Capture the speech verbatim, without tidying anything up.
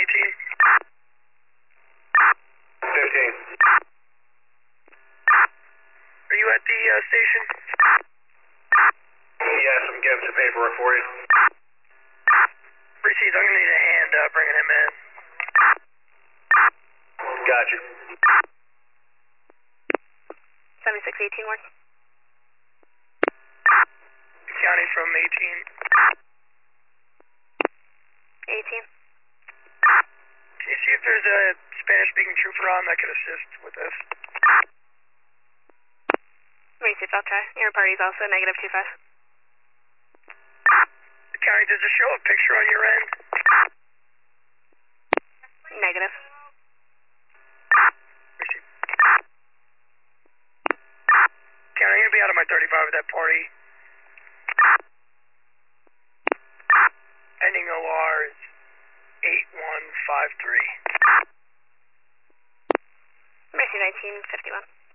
eighteen. fifteen. Are you at the uh, station? Yes, I'm getting some paperwork for you. Received. I'm going to need a hand uh, bringing him in. Gotcha. seventy-six eighteen work. County from eighteen. eighteen. Can you see if there's a Spanish-speaking trooper on that could assist with this? Received, I'll try. Your party's also negative two five. County, does it show a picture on your end? Negative. Received. County, I'm going to be out of my thirty-five at that party. Ending O R is eight one five three. Mercy nineteen fifty-one.